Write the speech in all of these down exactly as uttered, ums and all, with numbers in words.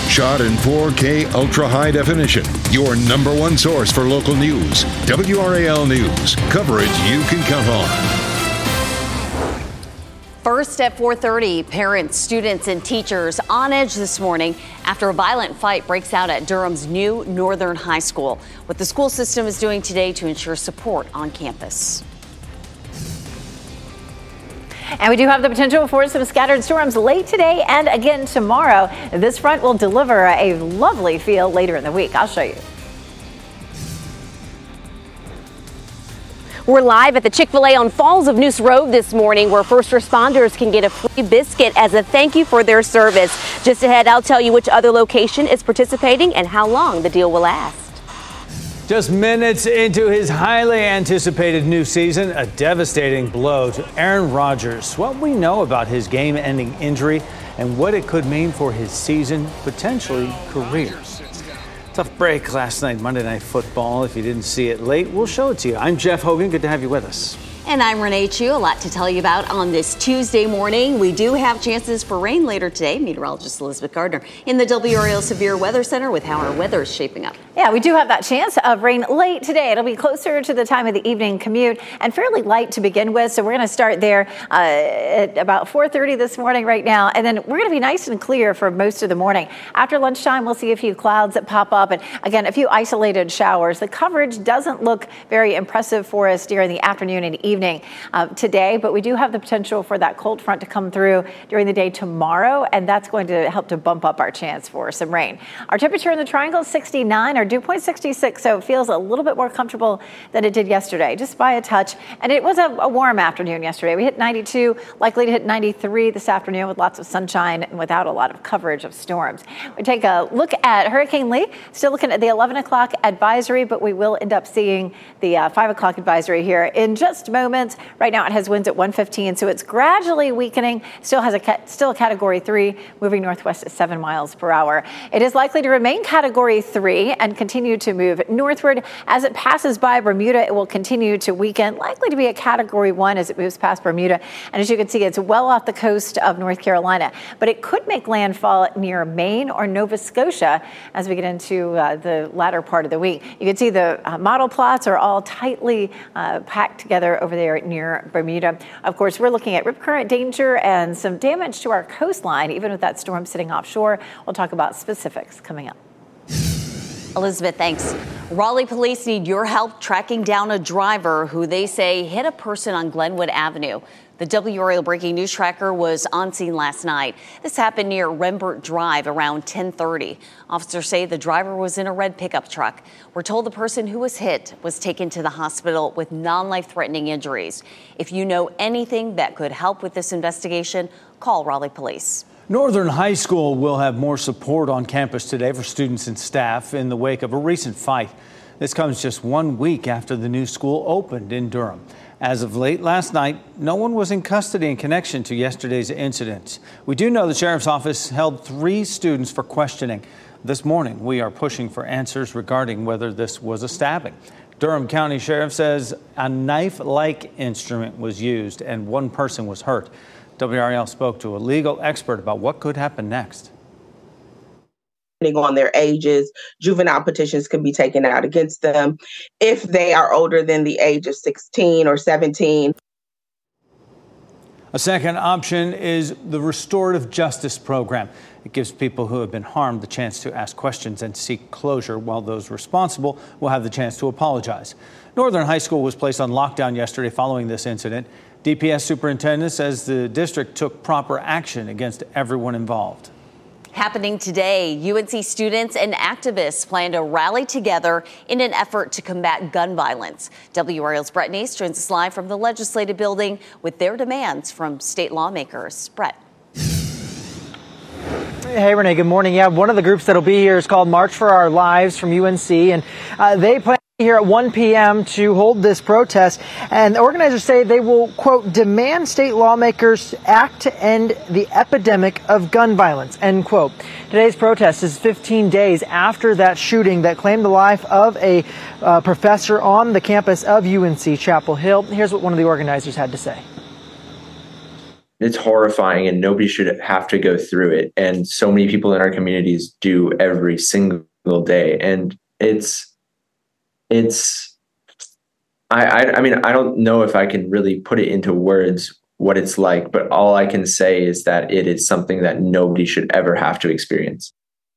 Shot in four K ultra high definition. Your number one source for local news. W R A L News. Coverage you can count on. First at four thirty, parents, students, and teachers on edge this morning after a violent fight breaks out at Durham's new Northern High School. What the school system is doing today to ensure support on campus. And we do have the potential for some scattered storms late today and again tomorrow. This front will deliver a lovely feel later in the week. I'll show you. We're live at the Chick-fil-A on Falls of Noose Road this morning, where first responders can get a free biscuit as a thank you for their service. Just ahead, I'll tell you which other location is participating and how long the deal will last. Just minutes into his highly anticipated new season, a devastating blow to Aaron Rodgers. What we know about his game-ending injury and what it could mean for his season, potentially career. Tough break last night, Monday Night Football. If you didn't see it late, we'll show it to you. I'm Jeff Hogan. Good to have you with us. And I'm Renee Chu. A lot to tell you about on this Tuesday morning. We do have chances for rain later today. Meteorologist Elizabeth Gardner in the W R A L Severe Weather Center with how our weather is shaping up. Yeah, we do have that chance of rain late today. It'll be closer to the time of the evening commute and fairly light to begin with. So we're going to start there uh, at about four thirty this morning right now. And then we're going to be nice and clear for most of the morning. After lunchtime, we'll see a few clouds that pop up. And again, a few isolated showers. The coverage doesn't look very impressive for us during the afternoon and evening uh, today, but we do have the potential for that cold front to come through during the day tomorrow, and that's going to help to bump up our chance for some rain. Our temperature in the triangle is sixty-nine, our dew point sixty-six, so it feels a little bit more comfortable than it did yesterday, just by a touch. And it was a, a warm afternoon yesterday. We hit ninety-two, likely to hit ninety-three this afternoon with lots of sunshine and without a lot of coverage of storms. We take a look at Hurricane Lee, still looking at the eleven o'clock advisory, but we will end up seeing the uh, five o'clock advisory here in just moments. Right now it has winds at one fifteen, so it's gradually weakening. Still has a ca- still a category three, moving northwest at seven miles per hour. It is likely to remain category three and continue to move northward. As it passes by Bermuda, it will continue to weaken, likely to be a category one as it moves past Bermuda. And as you can see, it's well off the coast of North Carolina, but it could make landfall near Maine or Nova Scotia as we get into uh, the latter part of the week. You can see the uh, model plots are all tightly uh, packed together over there near Bermuda. Of course, we're looking at rip current danger and some damage to our coastline, even with that storm sitting offshore. We'll talk about specifics coming up. Elizabeth, thanks. Raleigh police need your help tracking down a driver who they say hit a person on Glenwood Avenue. The W R A L Breaking News Tracker was on scene last night. This happened near Rembert Drive around ten thirty. Officers say the driver was in a red pickup truck. We're told the person who was hit was taken to the hospital with non-life-threatening injuries. If you know anything that could help with this investigation, call Raleigh Police. Northern High School will have more support on campus today for students and staff in the wake of a recent fight. This comes just one week after the new school opened in Durham. As of late last night, no one was in custody in connection to yesterday's incident. We do know the sheriff's office held three students for questioning. This morning, we are pushing for answers regarding whether this was a stabbing. Durham County Sheriff says a knife-like instrument was used and one person was hurt. W R A L spoke to a legal expert about what could happen next. Depending on their ages, juvenile petitions can be taken out against them if they are older than the age of sixteen or seventeen. A second option is the restorative justice program. It gives people who have been harmed the chance to ask questions and seek closure, while those responsible will have the chance to apologize. Northern High School was placed on lockdown yesterday following this incident. D P S superintendent says the district took proper action against everyone involved. Happening today, U N C students and activists plan to rally together in an effort to combat gun violence. W R A L's Brett Nace joins us live from the Legislative Building with their demands from state lawmakers. Brett. Hey, Renee, good morning. Yeah, one of the groups that'll be here is called March for Our Lives from U N C, and uh, they plan here at one p.m. to hold this protest, and the organizers say they will, quote, demand state lawmakers act to end the epidemic of gun violence, end quote. Today's protest is fifteen days after that shooting that claimed the life of a uh, professor on the campus of U N C Chapel Hill. Here's what one of the organizers had to say. it's horrifying, and nobody should have to go through it. And so many people in our communities do every single day. And it's, it's, I, I, I mean, I don't know if I can really put it into words what it's like, but all I can say is that it is something that nobody should ever have to experience.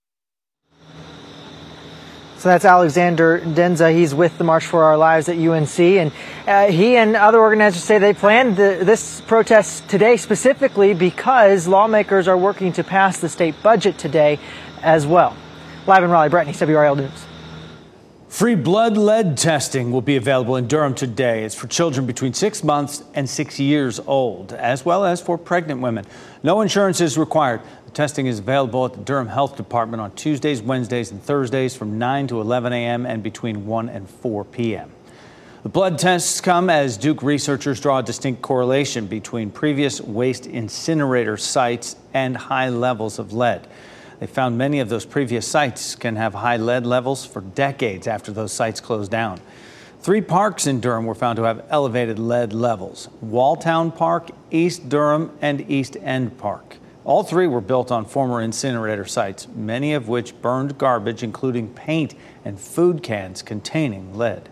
So that's Alexander Denza. He's with the March for Our Lives at U N C. And uh, he and other organizers say they planned the, this protest today specifically because lawmakers are working to pass the state budget today as well. Live in Raleigh, Brett Neese, W R A L News. Free blood lead testing will be available in Durham today. It's for children between six months and six years old, as well as for pregnant women. No insurance is required. The testing is available at the Durham Health Department on Tuesdays, Wednesdays, and Thursdays from nine to eleven a.m. and between one and four p.m. The blood tests come as Duke researchers draw a distinct correlation between previous waste incinerator sites and high levels of lead. They found many of those previous sites can have high lead levels for decades after those sites closed down. Three parks in Durham were found to have elevated lead levels: Walltown Park, East Durham, and East End Park. All three were built on former incinerator sites, many of which burned garbage, including paint and food cans containing lead.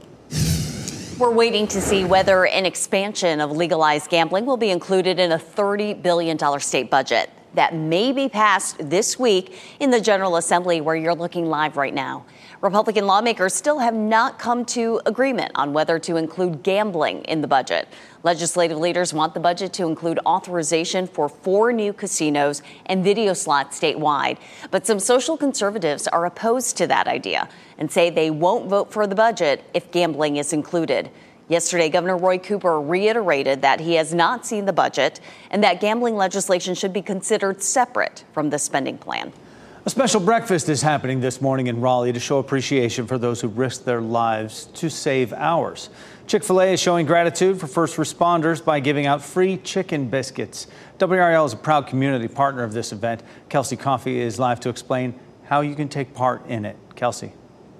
We're waiting to see whether an expansion of legalized gambling will be included in a thirty billion dollars state budget. That may be passed this week in the General Assembly, where you're looking live right now. Republican lawmakers still have not come to agreement on whether to include gambling in the budget. Legislative leaders want the budget to include authorization for four new casinos and video slots statewide. But some social conservatives are opposed to that idea and say they won't vote for the budget if gambling is included. Yesterday, Governor Roy Cooper reiterated that he has not seen the budget and that gambling legislation should be considered separate from the spending plan. A special breakfast is happening this morning in Raleigh to show appreciation for those who risked their lives to save ours. Chick-fil-A is showing gratitude for first responders by giving out free chicken biscuits. W R A L is a proud community partner of this event. Kelsey Coffey is live to explain how you can take part in it. Kelsey.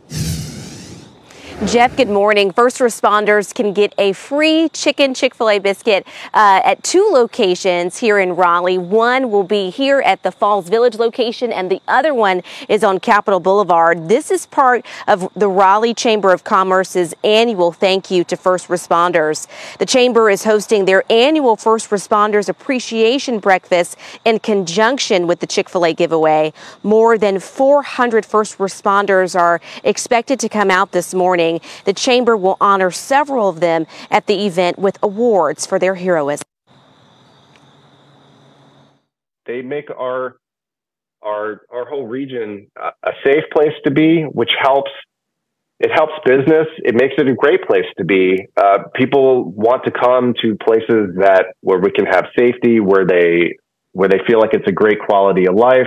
Jeff, good morning. First responders can get a free chicken Chick-fil-A biscuit uh, at two locations here in Raleigh. One will be here at the Falls Village location, and the other one is on Capitol Boulevard. This is part of the Raleigh Chamber of Commerce's annual thank you to first responders. The Chamber is hosting their annual First Responders Appreciation Breakfast in conjunction with the Chick-fil-A giveaway. More than four hundred first responders are expected to come out this morning. The Chamber will honor several of them at the event with awards for their heroism. They make our our our whole region a safe place to be, which helps. It helps business. It makes it a great place to be. Uh, people want to come to places that where we can have safety, where they where they feel like it's a great quality of life.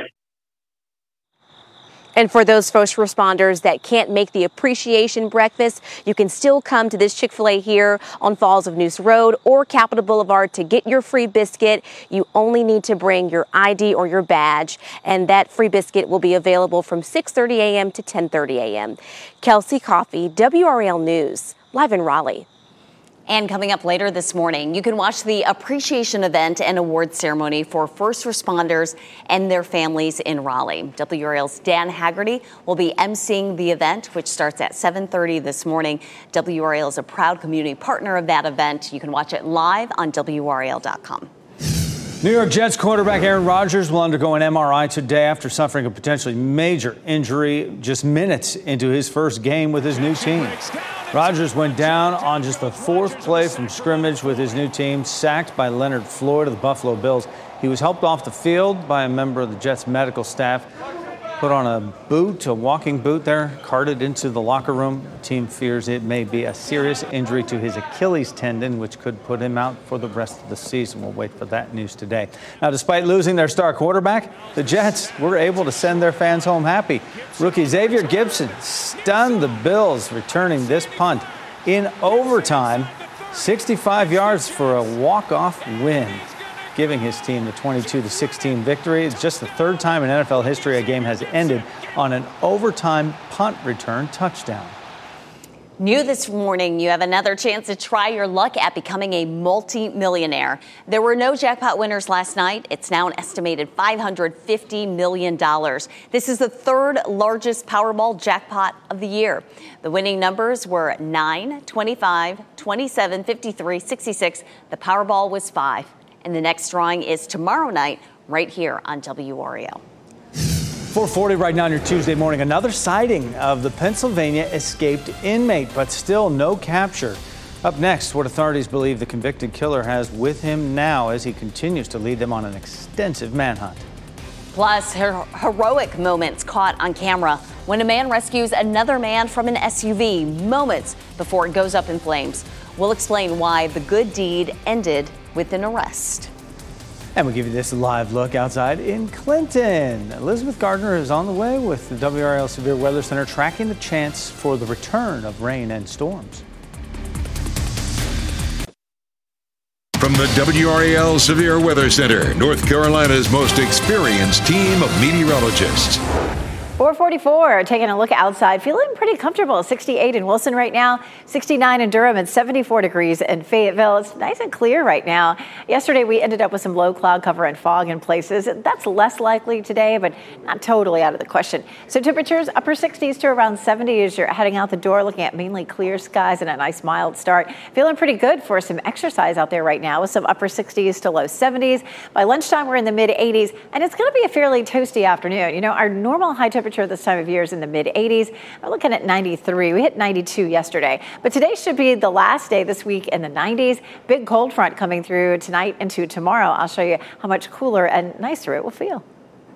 And for those first responders that can't make the appreciation breakfast, you can still come to this Chick-fil-A here on Falls of Noose Road or Capitol Boulevard to get your free biscuit. You only need to bring your I D or your badge, and that free biscuit will be available from six thirty a.m. to ten thirty a.m. Kelsey Coffey, W R A L News, live in Raleigh. And coming up later this morning, you can watch the appreciation event and award ceremony for first responders and their families in Raleigh. W R A L's Dan Haggerty will be emceeing the event, which starts at seven thirty this morning. W R A L is a proud community partner of that event. You can watch it live on W R A L dot com. New York Jets quarterback Aaron Rodgers will undergo an M R I today after suffering a potentially major injury just minutes into his first game with his new team. Rodgers went down on just the fourth play from scrimmage with his new team, sacked by Leonard Floyd of the Buffalo Bills. He was helped off the field by a member of the Jets medical staff, put on a boot, a walking boot there, carted into the locker room. The team fears it may be a serious injury to his Achilles tendon, which could put him out for the rest of the season. We'll wait for that news today. Now, despite losing their star quarterback, the Jets were able to send their fans home happy. Rookie Xavier Gibson stunned the Bills, returning this punt in overtime, sixty-five yards for a walk-off win, giving his team the twenty-two to sixteen victory. It's just the third time in N F L history a game has ended on an overtime punt return touchdown. New this morning, you have another chance to try your luck at becoming a multi-millionaire. There were no jackpot winners last night. It's now an estimated five hundred fifty million dollars. This is the third largest Powerball jackpot of the year. The winning numbers were nine, twenty-five, twenty-seven, fifty-three, sixty-six. The Powerball was five. And the next drawing is tomorrow night right here on W R A L. four forty right now on your Tuesday morning. Another sighting of the Pennsylvania escaped inmate, but still no capture. Up next, what authorities believe the convicted killer has with him now as he continues to lead them on an extensive manhunt. Plus, her heroic moments caught on camera when a man rescues another man from an S U V moments before it goes up in flames. We'll explain why the good deed ended with an arrest. And we'll give you this live look outside in Clinton. Elizabeth Gardner is on the way with the W R A L Severe Weather Center, tracking the chance for the return of rain and storms. From the W R A L Severe Weather Center, North Carolina's most experienced team of meteorologists. four forty-four, taking a look outside, feeling pretty comfortable. sixty-eight in Wilson right now, sixty-nine in Durham, and seventy-four degrees in Fayetteville. It's nice and clear right now. Yesterday, we ended up with some low cloud cover and fog in places. That's less likely today, but not totally out of the question. So temperatures upper sixties to around seventy as you're heading out the door, looking at mainly clear skies and a nice mild start. Feeling pretty good for some exercise out there right now with some upper sixties to low seventies. By lunchtime, we're in the mid eighties, and it's going to be a fairly toasty afternoon. You know, our normal high temperature Temperature this time of year is in the mid eighties. We're looking at ninety-three. We hit ninety-two yesterday. But today should be the last day this week in the nineties. Big cold front coming through tonight into tomorrow. I'll show you how much cooler and nicer it will feel.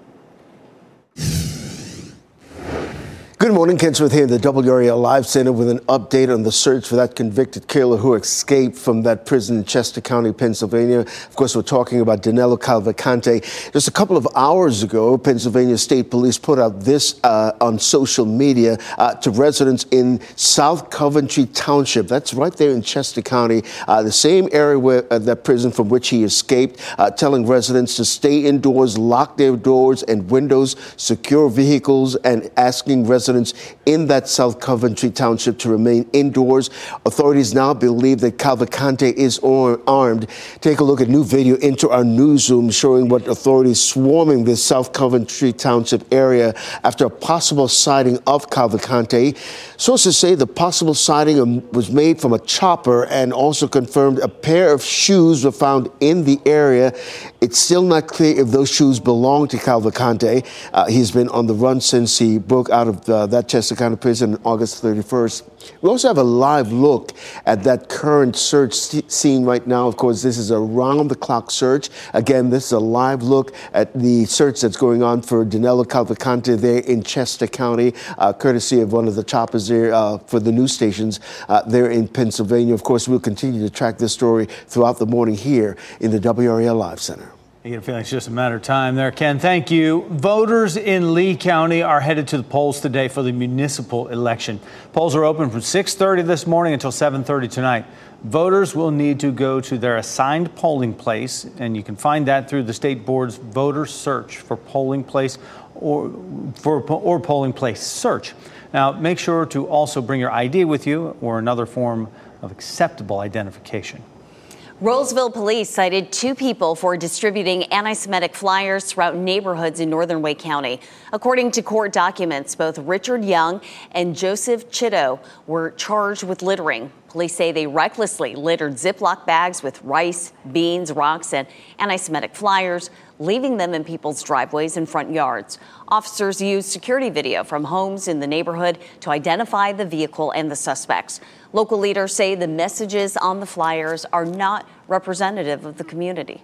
Good morning, Ken Smith here in the W R A L Live Center with an update on the search for that convicted killer who escaped from that prison in Chester County, Pennsylvania. Of course, we're talking about Danilo Cavalcante. Just a couple of hours ago, Pennsylvania State Police put out this uh, on social media uh, to residents in South Coventry Township. That's right there in Chester County, uh, the same area where uh, that prison from which he escaped, uh, telling residents to stay indoors, lock their doors and windows, secure vehicles, and asking residents in that South Coventry Township to remain indoors. Authorities now believe that Cavalcante is armed. Take a look at new video into our newsroom showing what authorities swarming this South Coventry Township area after a possible sighting of Cavalcante. Sources say the possible sighting was made from a chopper and also confirmed a pair of shoes were found in the area. It's still not clear if those shoes belong to Cavalcante. Uh, he's been on the run since he broke out of uh, that Chester County prison on August thirty-first. We also have a live look at that current search scene right now. Of course, this is a round-the-clock search. Again, this is a live look at the search that's going on for Danilo Cavalcante there in Chester County, uh, courtesy of one of the choppers there uh, for the news stations uh, there in Pennsylvania. Of course, we'll continue to track this story throughout the morning here in the W R A L Live Center. You get a feeling it's just a matter of time there, Ken. Thank you. Voters in Lee County are headed to the polls today for the municipal election. Polls are open from six thirty this morning until seven thirty tonight. Voters will need to go to their assigned polling place, and you can find that through the state board's voter search for polling place or for or polling place search. Now, make sure to also bring your I D with you or another form of acceptable identification. Roseville police cited two people for distributing anti-Semitic flyers throughout neighborhoods in northern Wake County. According to court documents, both Richard Young and Joseph Chitto were charged with littering. Police say they recklessly littered Ziploc bags with rice, beans, rocks, and anti-Semitic flyers, leaving them in people's driveways and front yards. Officers used security video from homes in the neighborhood to identify the vehicle and the suspects. Local leaders say the messages on the flyers are not representative of the community.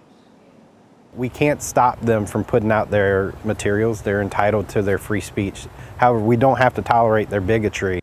We can't stop them from putting out their materials. They're entitled to their free speech. However, we don't have to tolerate their bigotry.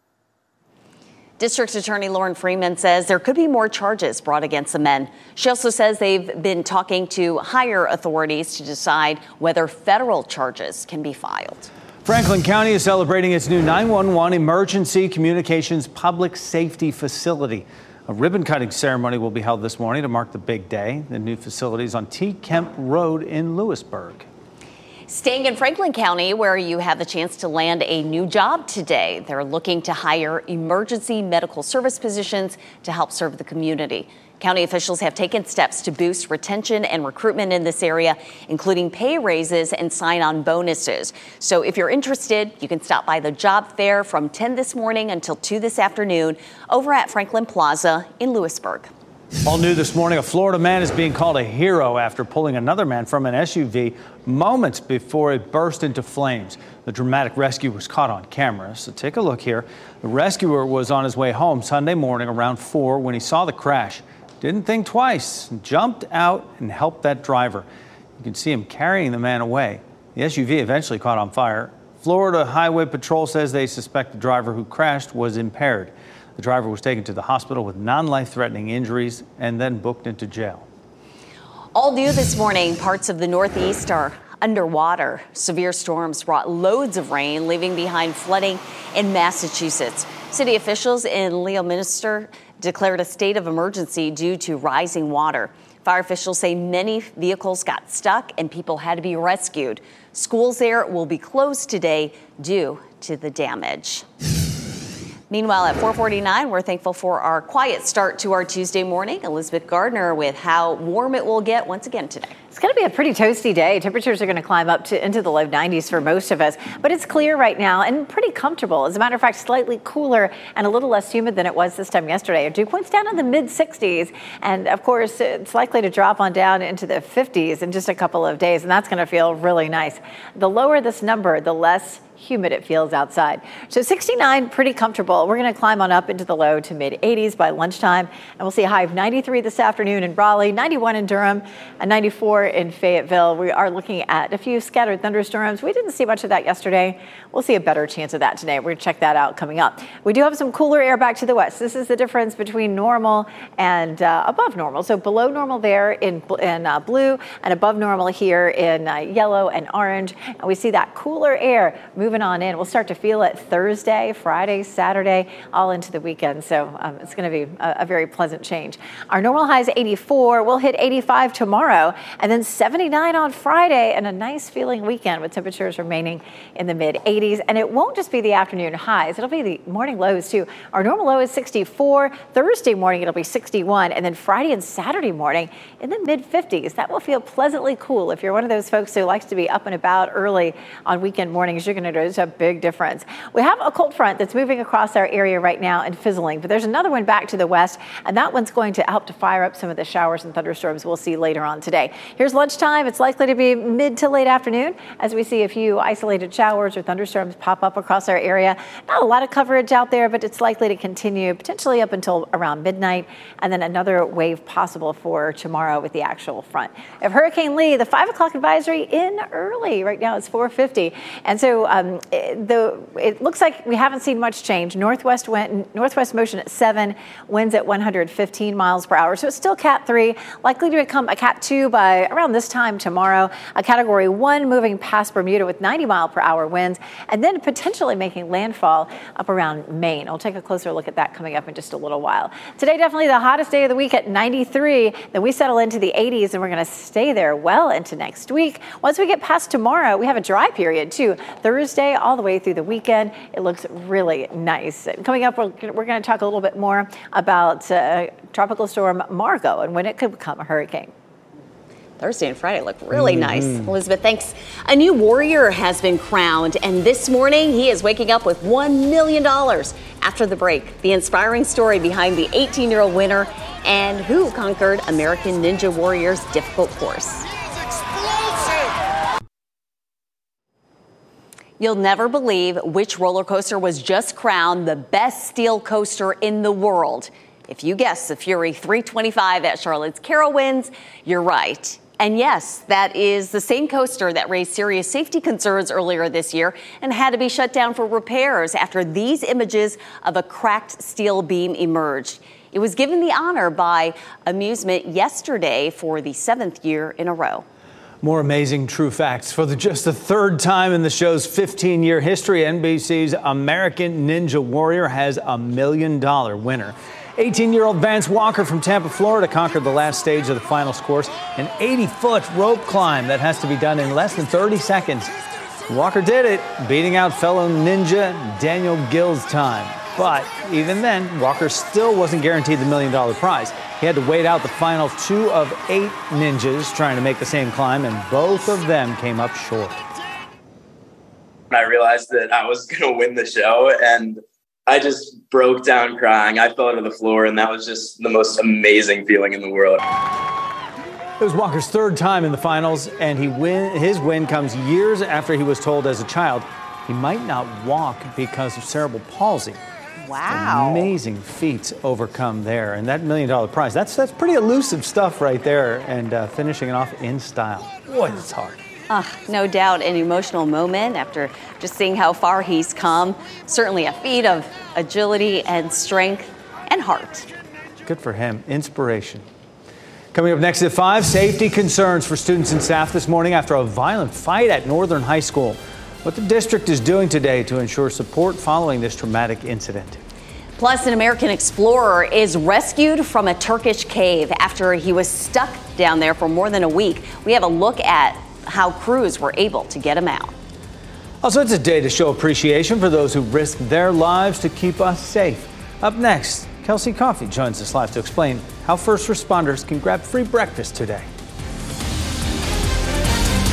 District Attorney Lauren Freeman says there could be more charges brought against the men. She also says they've been talking to higher authorities to decide whether federal charges can be filed. Franklin County is celebrating its new nine one one Emergency Communications Public Safety Facility. A ribbon-cutting ceremony will be held this morning to mark the big day. The new facility is on T. Kemp Road in Lewisburg. Staying in Franklin County, where you have the chance to land a new job today. They're looking to hire emergency medical service positions to help serve the community. County officials have taken steps to boost retention and recruitment in this area, including pay raises and sign-on bonuses. So if you're interested, you can stop by the job fair from ten this morning until two this afternoon over at Franklin Plaza in Lewisburg. All new this morning, a Florida man is being called a hero after pulling another man from an S U V moments before it burst into flames. The dramatic rescue was caught on camera, so take a look here. The rescuer was on his way home Sunday morning around four when he saw the crash. Didn't think twice, jumped out and helped that driver. You can see him carrying the man away. The S U V eventually caught on fire. Florida Highway Patrol says they suspect the driver who crashed was impaired. The driver was taken to the hospital with non-life-threatening injuries and then booked into jail. All new this morning, parts of the Northeast are underwater. Severe storms brought loads of rain, leaving behind flooding in Massachusetts. City officials in Leominster declared a state of emergency due to rising water. Fire officials say many vehicles got stuck and people had to be rescued. Schools there will be closed today due to the damage. Meanwhile, at four forty-nine, we're thankful for our quiet start to our Tuesday morning. Elizabeth Gardner with how warm it will get once again today. It's going to be a pretty toasty day. Temperatures are going to climb up to into the low nineties for most of us, but it's clear right now and pretty comfortable. As a matter of fact, slightly cooler and a little less humid than it was this time yesterday. Our dew point's down in the mid sixties, and of course, it's likely to drop on down into the fifties in just a couple of days, and that's going to feel really nice. The lower this number, the less humid it feels outside. So sixty-nine, pretty comfortable. We're going to climb on up into the low to mid eighties by lunchtime, and we'll see a high of ninety-three this afternoon in Raleigh, ninety-one in Durham, and ninety-four in Fayetteville. We are looking at a few scattered thunderstorms. We didn't see much of that yesterday. We'll see a better chance of that today. We're going to check that out coming up. We do have some cooler air back to the west. This is the difference between normal and uh, above normal. So below normal there in, in uh, blue and above normal here in uh, yellow and orange. And we see that cooler air moving on in. We'll start to feel it Thursday, Friday, Saturday, all into the weekend. So um, it's going to be a, a very pleasant change. Our normal high is eighty-four. We'll hit eighty-five tomorrow and then seventy-nine on Friday, and a nice feeling weekend with temperatures remaining in the mid eighties. And it won't just be the afternoon highs. It'll be the morning lows too. Our normal low is sixty-four. Thursday morning, it'll be sixty-one. And then Friday and Saturday morning in the mid fifties. That will feel pleasantly cool. If you're one of those folks who likes to be up and about early on weekend mornings, you're going to notice a big difference. We have a cold front that's moving across our area right now and fizzling, but there's another one back to the west, and that one's going to help to fire up some of the showers and thunderstorms we'll see later on today. Here's lunchtime. It's likely to be mid to late afternoon as we see a few isolated showers or thunderstorms pop up across our area. Not a lot of coverage out there, but it's likely to continue potentially up until around midnight, and then another wave possible for tomorrow with the actual front. Of Hurricane Lee, the five o'clock advisory in early. Right now it's four fifty. And so um, it, the, it looks like we haven't seen much change. Northwest wind, northwest motion at seven, winds at one hundred fifteen miles per hour. So it's still Cat three, likely to become a Cat two by around this time tomorrow. A Category one moving past Bermuda with ninety mile per hour winds, and then potentially making landfall up around Maine. I'll take a closer look at that coming up in just a little while. Today, definitely the hottest day of the week at ninety-three. Then we settle into the eighties, and we're going to stay there well into next week. Once we get past tomorrow, we have a dry period too. Thursday all the way through the weekend. It looks really nice. Coming up, we're, we're going to talk a little bit more about uh, Tropical Storm Margot and when it could become a hurricane. Thursday and Friday look really mm-hmm. nice. Elizabeth, thanks. A new warrior has been crowned, and this morning he is waking up with one million dollars. After the break, the inspiring story behind the eighteen-year-old winner and who conquered American Ninja Warrior's difficult course. You'll never believe which roller coaster was just crowned the best steel coaster in the world. If you guessed the Fury three twenty-five at Charlotte's Carowinds, you're right. And yes, that is the same coaster that raised serious safety concerns earlier this year and had to be shut down for repairs after these images of a cracked steel beam emerged. It was given the honor by Amusement yesterday for the seventh year in a row. More amazing true facts. For the, just the third time in the show's fifteen-year history, N B C's American Ninja Warrior has a million dollar winner. eighteen-year-old Vance Walker from Tampa, Florida conquered the last stage of the finals course, an eighty-foot rope climb that has to be done in less than thirty seconds. Walker did it, beating out fellow ninja Daniel Gill's time. But even then, Walker still wasn't guaranteed the million-dollar prize. He had to wait out the final two of eight ninjas trying to make the same climb, and both of them came up short. I realized that I was going to win the show, and I just broke down crying. I fell to the floor, and that was just the most amazing feeling in the world. It was Walker's third time in the finals, and he win, his win comes years after he was told as a child he might not walk because of cerebral palsy. Wow. Amazing feats overcome there. And that million dollar prize, that's that's pretty elusive stuff right there. And uh, finishing it off in style. Boy, it's hard. Uh, no doubt an emotional moment after just seeing how far he's come. Certainly a feat of agility and strength and heart. Good for him. Inspiration. Coming up next at five, safety concerns for students and staff this morning after a violent fight at Northern High School. What the district is doing today to ensure support following this traumatic incident. Plus, an American explorer is rescued from a Turkish cave after he was stuck down there for more than a week. We have a look at how crews were able to get him out. Also, it's a day to show appreciation for those who risked their lives to keep us safe. Up next, Kelsey Coffey joins us live to explain how first responders can grab free breakfast today.